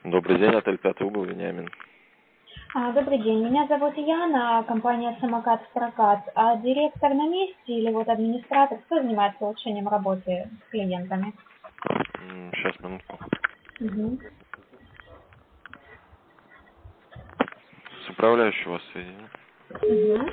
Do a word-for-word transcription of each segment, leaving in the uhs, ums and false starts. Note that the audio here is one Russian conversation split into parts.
Добрый день, отель «Пятый угол», Вениамин. А, Добрый день, меня зовут Яна, компания «Самокат в прокат». А директор на месте или вот администратор, кто занимается улучшением работы с клиентами? Сейчас, минутку. Угу. С управляющим вас соединю. Угу.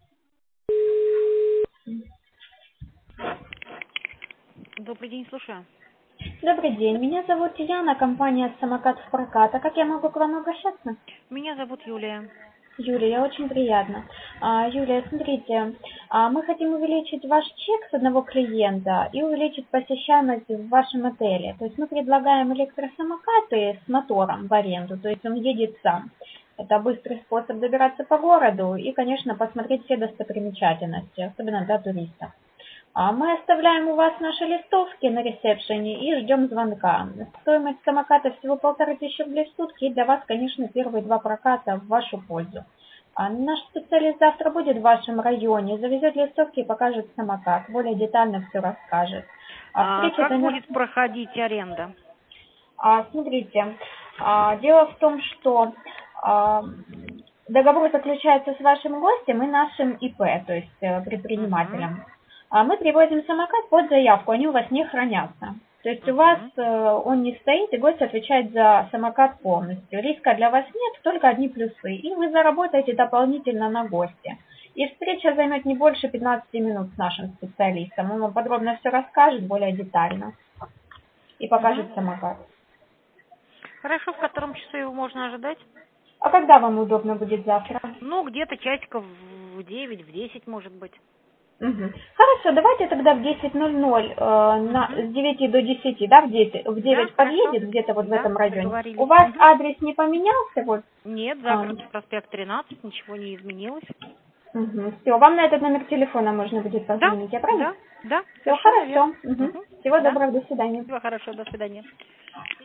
Добрый день, слушаю. Добрый день, меня зовут Яна, компания «Самокат в прокат». А как я могу к вам обращаться? Меня зовут Юлия. Юлия, очень приятно. А, Юлия, смотрите, а, мы хотим увеличить ваш чек с одного клиента и увеличить посещаемость в вашем отеле. То есть мы предлагаем электросамокаты с мотором в аренду, то есть он едет сам. Это быстрый способ добираться по городу и, конечно, посмотреть все достопримечательности, особенно для туристов. А мы оставляем у вас наши листовки на ресепшене и ждем звонка. Стоимость самоката всего полторы тысячи рублей в сутки, и для вас, конечно, первые два проката в вашу пользу. А наш специалист завтра будет в вашем районе, завезет листовки и покажет самокат, более детально все расскажет. А А как займет... будет проходить аренда? А, смотрите, а, дело в том, что а, договор заключается с вашим гостем и нашим ИП, то есть э, предпринимателем. Угу. А мы привозим самокат под заявку, они у вас не хранятся. То есть у вас Угу. э, он не стоит, и гость отвечает за самокат полностью. Риска для вас нет, только одни плюсы. И вы заработаете дополнительно на госте. И встреча займет не больше пятнадцати минут с нашим специалистом. Он вам подробно все расскажет, более детально. И покажет Угу. самокат. Хорошо, в котором часу его можно ожидать? А когда вам удобно будет завтра? Ну, где-то часиков в девять, в десять, может быть. Угу. Хорошо, давайте тогда в десять ноль ноль, э, на, Угу. с девяти до десяти, да, в десять, в Да, девять хорошо. подъедет где-то вот в Да, этом районе. У договорились. вас Угу. адрес не поменялся? Вот? Нет, А, Загородный проспект тринадцать, ничего не изменилось. угу. Все, вам на этот номер телефона можно будет Да, позвонить, я правильно? да, да, Все совершенно хорошо. верно. Угу. Угу. Всего Да. доброго, до свидания. Всего хорошего, до свидания.